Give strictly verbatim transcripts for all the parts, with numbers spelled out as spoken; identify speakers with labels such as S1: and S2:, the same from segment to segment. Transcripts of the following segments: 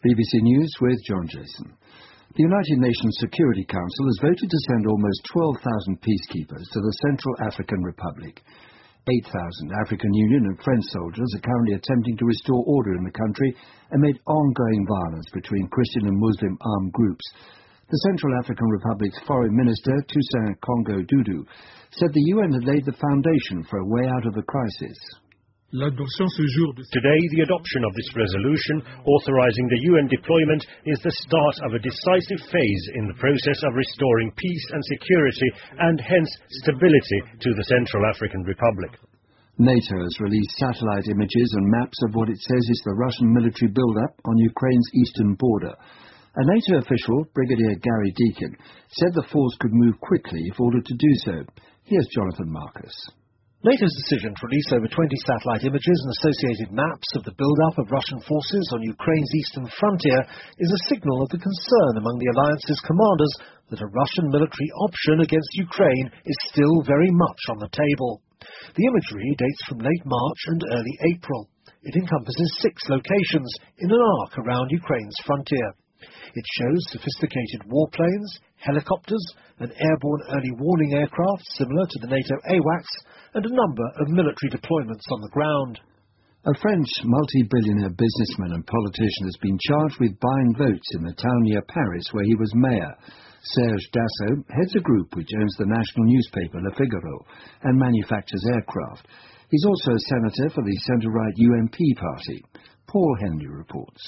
S1: B B C News with John Jason. The United Nations Security Council has voted to send almost twelve thousand peacekeepers to the Central African Republic. eight thousand African Union and French soldiers are currently attempting to restore order in the country amid ongoing violence between Christian and Muslim armed groups. The Central African Republic's Foreign Minister, Toussaint Kongo Dudu, said the U N had laid the foundation for a way out of the crisis.
S2: Today, the adoption of this resolution authorizing the U N deployment is the start of a decisive phase in the process of restoring peace and security and hence stability to the Central African Republic.
S1: NATO has released satellite images and maps of what it says is the Russian military build-up on Ukraine's eastern border. A NATO official, Brigadier Gary Deacon, said the force could move quickly if ordered to do so. Here's Jonathan Marcus.
S3: NATO's decision to release over twenty satellite images and associated maps of the build-up of Russian forces on Ukraine's eastern frontier is a signal of the concern among the alliance's commanders that a Russian military option against Ukraine is still very much on the table. The imagery dates from late March and early April. It encompasses six locations in an arc around Ukraine's frontier. It shows sophisticated warplanes, helicopters, an airborne early warning aircraft similar to the NATO AWACS, and a number of military deployments on the ground.
S1: A French multi-billionaire businessman and politician has been charged with buying votes in the town near Paris where he was mayor. Serge Dassault heads a group which owns the national newspaper Le Figaro and manufactures aircraft. He's also a senator for the centre-right U M P party. Paul Henry reports.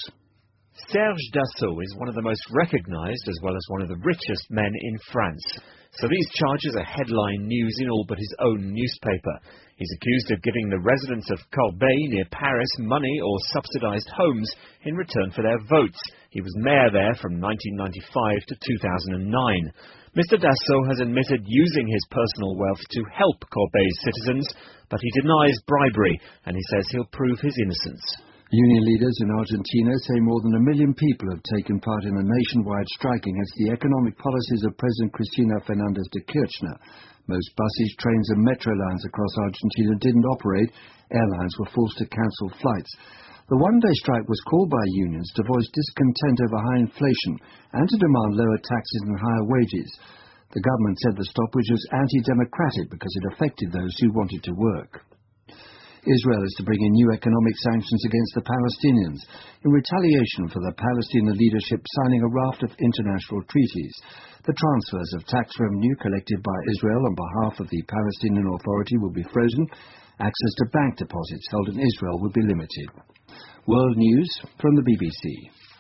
S4: Serge Dassault is one of the most recognised as well as one of the richest men in France. So these charges are headline news in all but his own newspaper. He's accused of giving the residents of Corbeil near Paris money or subsidised homes in return for their votes. He was mayor there from nineteen ninety-five to two thousand nine. Mister Dassault has admitted using his personal wealth to help Corbeil's citizens, but he denies bribery and he says he'll prove his innocence.
S1: Union leaders in Argentina say more than a million people have taken part in a nationwide strike against the economic policies of President Cristina Fernández de Kirchner. Most buses, trains and metro lines across Argentina didn't operate. Airlines were forced to cancel flights. The one-day strike was called by unions to voice discontent over high inflation and to demand lower taxes and higher wages. The government said the stoppage was anti-democratic because it affected those who wanted to work. Israel is to bring in new economic sanctions against the Palestinians in retaliation for the Palestinian leadership signing a raft of international treaties. The transfers of tax revenue collected by Israel on behalf of the Palestinian Authority will be frozen. Access to bank deposits held in Israel will be limited. World News from the B B C.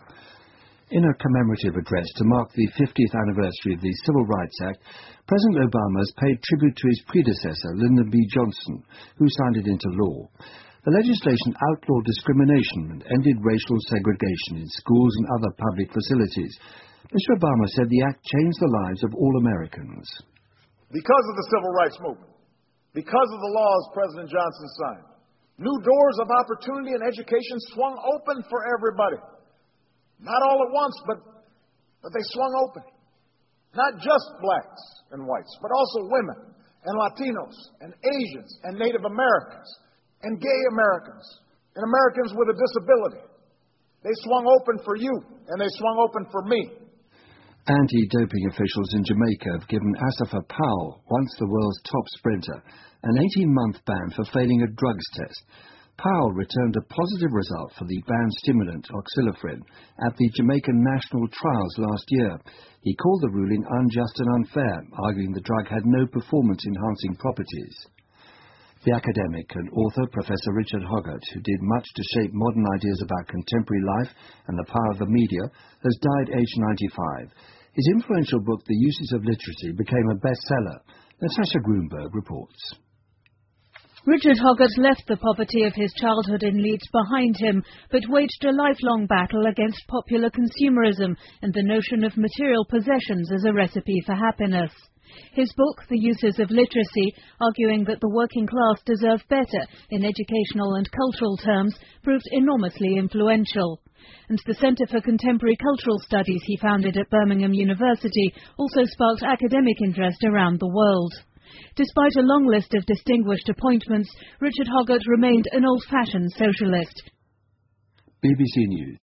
S1: In a commemorative address to mark the fiftieth anniversary of the Civil Rights Act, President Obama has paid tribute to his predecessor, Lyndon B. Johnson, who signed it into law. The legislation outlawed discrimination and ended racial segregation in schools and other public facilities. Mister Obama said the act changed the lives of all Americans.
S5: Because of the Civil Rights Movement, because of the laws President Johnson signed, new doors of opportunity and education swung open for everybody. Not all at once, but, but they swung open. Not just blacks and whites, but also women and Latinos and Asians and Native Americans and gay Americans and Americans with a disability. They swung open for you, and they swung open for me.
S1: Anti-doping officials in Jamaica have given Asafa Powell, once the world's top sprinter, an eighteen-month ban for failing a drugs test. Powell returned a positive result for the banned stimulant oxylofrin at the Jamaican national trials last year. He called the ruling unjust and unfair, arguing the drug had no performance-enhancing properties. The academic and author Professor Richard Hoggart, who did much to shape modern ideas about contemporary life and the power of the media, has died aged ninety-five. His influential book, The Uses of Literacy, became a bestseller. Natasha Grunberg reports.
S6: Richard Hoggart left the poverty of his childhood in Leeds behind him, but waged a lifelong battle against popular consumerism and the notion of material possessions as a recipe for happiness. His book, The Uses of Literacy, arguing that the working class deserve better in educational and cultural terms, proved enormously influential. And the Centre for Contemporary Cultural Studies he founded at Birmingham University also sparked academic interest around the world. Despite a long list of distinguished appointments, Richard Hoggart remained an old-fashioned socialist.
S1: B B C News.